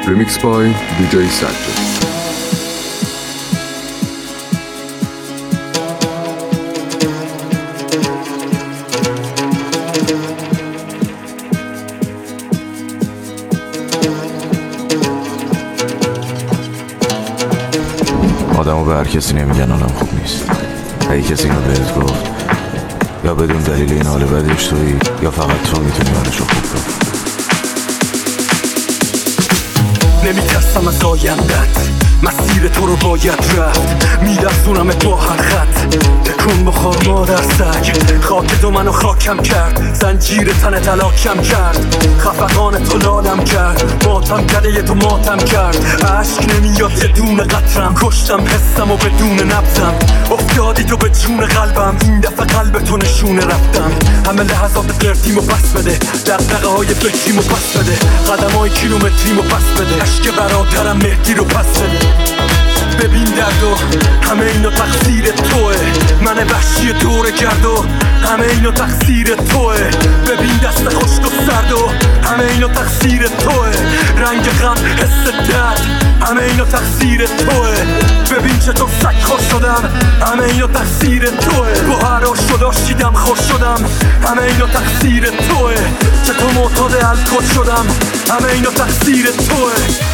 Remix by DJ Sajjad. آدمو به هر کسی نمیگن حالم خوب نیست. اگه کسی اینو بهت گفت یا بدون دلیل این حال بدش تویی یا فقط تو میتونی حالشو خوب کنی. نمیترسم از آیندت، مسیر تو رو باید رفت، میرسونم با هر خط. تکون بخور مادر سگ، خاک تو منو خاکم کرد، زنجیر تنت هلاکم کرد، خفقان تو لالم کرد، ماتم کرده یه تو ماتم کرد. عشق نمیاد یه دونه قطرم، کشتم حسم و بدون نبزم، افتادی تو به جون قلبم، این دفعه قلب تو نشونه رفتم. همه لحظات قرتیمو پس بده، دقدقه های فکریمو پس بده، قدم های کیلومتریمو پس بده، عشق برادرم مهدی رو پس بده. ببین درد و همه اینا تقصیر توه، من وحشی دور گرد و همه اینا تقصیر توه. ببین دست خشک و سرد و همه اینا تقصیر توه، رنگ غم حس درد همه اینا تقصیر توه. ببین چطور سگ خوش شدم، همه اینا تقصیر توه. با هر آشو داشتیدم خوش شدم، همه اینا تقصیر توه. چطور معتاد الکل شدم، همه اینا تقصیر توه.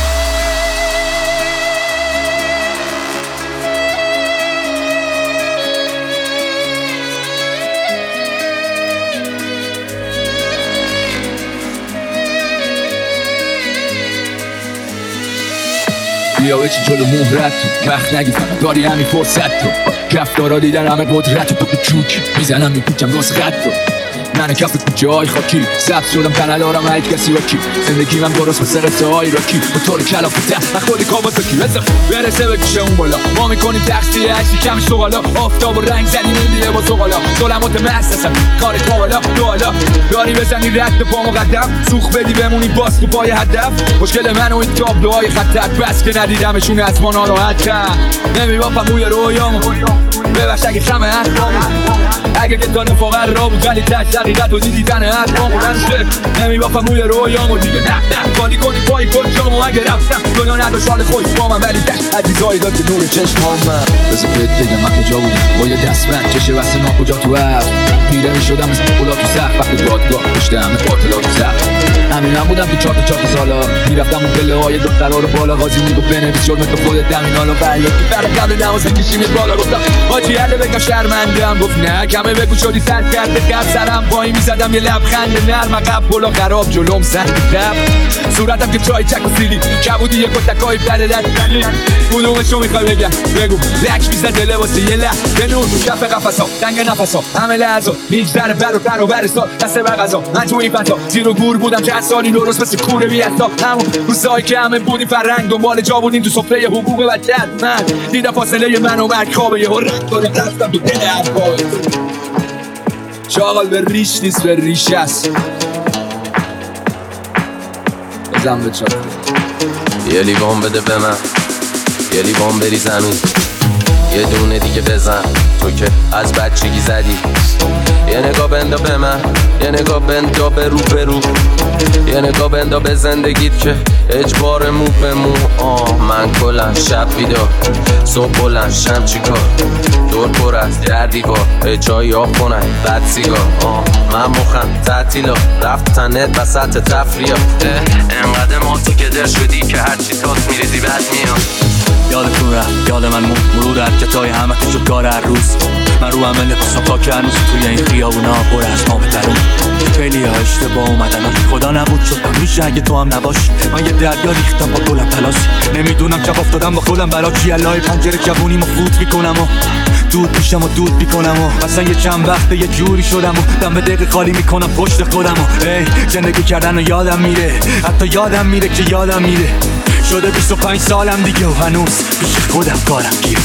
بیا بچی جلو مهرت تو وقت نگی فقط داری همین فرصت تو. کفتارا دیدن همه قدرت تو چوک میزنم میپیچم راست خط تو. من کف کوچه های خاکی سبز شدم تنلارم هیچ کسی با کی. زندگی من درست مثل قصه های راکی با طور کلاف ته من خودی کابات کی برسه به گوشه اون بالا. ما میکنیم تقصیه هشتی کم شغالا، آفتاب و رنگ زدی میدیده با زغالا. ظلمات محسسم کار تو حالا دو حالا داری بزنی رد به پا مقدم، سوخ بدی بمونی باز تو پای هدف. مشکل من و این تابلوهای خطر بس که ندیدمشون از ما ناراحت کرد. نمیبافم روی رویامو ببخش اگه خمه حرفامو، اگه که تا نفاقر را بود ولی تشت حقیقت و دیدی تنه حرفامو. نمیبافم روی رویامو دیگه نه خالی کنی پای کلشامو. اگه رفتم دنیا نداشت حال خوش با من ولی دشت عزیزایی داد که نور چشمام من. بذار بهت بگم من کجا بودم با یه دستبند چشه واسه ناکجا تو عرض پیره میشدم مثل خلا تو سخت وقتی دادگاه پشت همه قاتلا تو سخت. همین هم بودم تو چاک سالا میرفتم اون پله های دخترها رو بالا قاضی میگفت بنویس جرم تو خودت همین حالا فریاد که فرق قبل نماز میکشیم بالا. گفتم حاجی عله بگم شرمندم، گفت نه کمه بگو شدی سر کرده قبل سرم پایی میزدم یه لبخند نرم عقب بالا خراب جلوم سنگ دب صورتم که چای چک و سیلی کبودی یه کتکای بلدت کدومشو میخوای بگم بگو لک میزد دله واسه یه لح یه نور تو کف قفصا تنگ نفسا همه لحظا میگذره بر و برسا دسته بر غذا. من تو این فضا زیر و گور بودم چند سالی درست مثل کوره بیستا، همون روزایی که همه بودیم فرنگ دنبال جا بودیم تو سفره حقوق بچت. من دیدم فاصله من و مرگ خوابه یه رنگ دارم رفتم تو دل اربای. چاقال به ریش نیست به ریش است بزن به چاقال. یه لیوان بده به من، یه لیوان بری زمین، یه دونه دیگه بزن تو که از بچگی زدی. یه نگاه بندا به من، یه نگاه بندا به رو، یه نگاه بندا به زندگیت که اجبار مو به مو. من کلن شب بیدار صبح بلند شم چیکار، دور پر از در دیوار جایی آف کنن بد سیگار. من مخم تعطیلا رفتنت وسط تفریح انقدر معتقدر شدی که هرچی تاس میریزی بد میاد. یادتون رفت یاد من مرور حرکتای همه تو شد کار هر روز. من رو همه لباسم پاک هنوز توی این خیابونا پر از ما بترون. خیلی ها اشتباه اومدن خدا نبود شد میشه اگه تو هم نباشی. من یه دریا ریختم با گلم پلاسی، نمیدونم چپ افتادم با خودم برا چی. الهی پنجره جوونی ما فوت میکنم و دود میشم و دود میکنم و مثلا یه چند وقته یه جوری شدم و دم به دقیقه خالی میکنم پشت خودم و زندگی کردن و یادم میره، حتی یادم میره که یادم میره. شده 25 سالم دیگه و هنوز پیش خودم کارم گیره.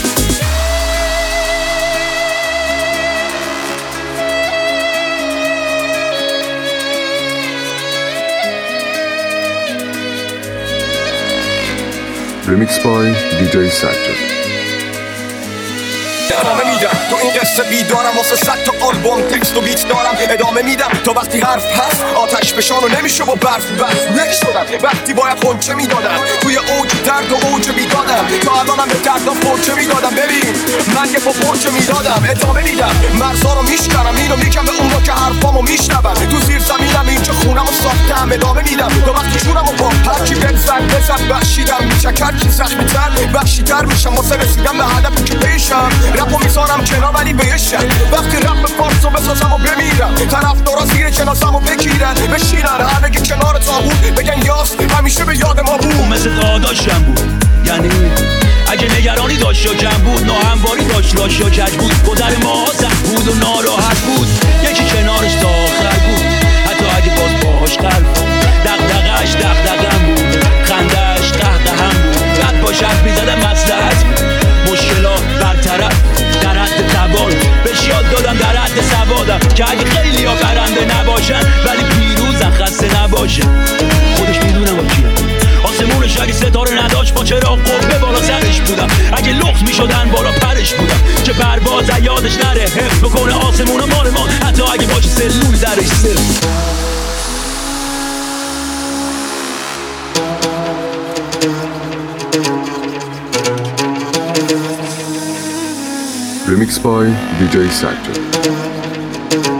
Remix by DJ Sajjad. ادامه میدم تو این قصه بیدارم واسه 100 تا آلبوم تکست و بیت دارم ادامه میدم تا وقتی حرف هست آتش بشان و نمیشه با برف یک شدم وقتی باید خونچه میدادم توی اوج درد و اوج بیدادم تا الانم به دردم پرچه میدادم ببین من یه پا پرچه میدادم ادامه میدم مرزا رو میشکنم اینو میگم به اون رو که حرفامو میشنون تو زیر زمینم اینجا خونم و ساختم ادامه میدم تا وقتی جونم و با هرکی بزن بخشیدم میچکر کی زخمی تر بخشیتر میشم واسه رسیدم به هدف که پیشم رپو میذارم کنار ولی بهشم وقتی رپ فارسو بسازم و بمیرم طرفدارا زیر جنازم و بگیرن بشینن همه که کنار تابوت بگن یاس همیشه به یاد ما بود مثل داداشم بود یعنی اگه نگرانی داشت یا کم بود ناهمواری داشت لاش یا کج بود گذر ما سخت بود و ناراحت بود یکی کنارش تا آخر بود حتی اگه باز باهاش قلب دغدغه‌اش دغدغه‌ام بود خنده‌اش قهقه‌ام بود بعد باش حرف می‌زدم مصلحت بود مشکلات برطرف در حد توان بهش یاد دادم در حد سوادم که اگه خیلی ها برنده نباشن ولی پیروزن خسته نباشن خودش میدونه با کیه آسمونش اگه ستاره نداشت با چراغ قبه بالا سرش بودم اگه لخت میشدن بالا پرش بودم که پرواز یادش نره حفظ بکنه آسمون و مال ما حتی اگه باشه سلول درش صفر Remix by DJ Sajjad.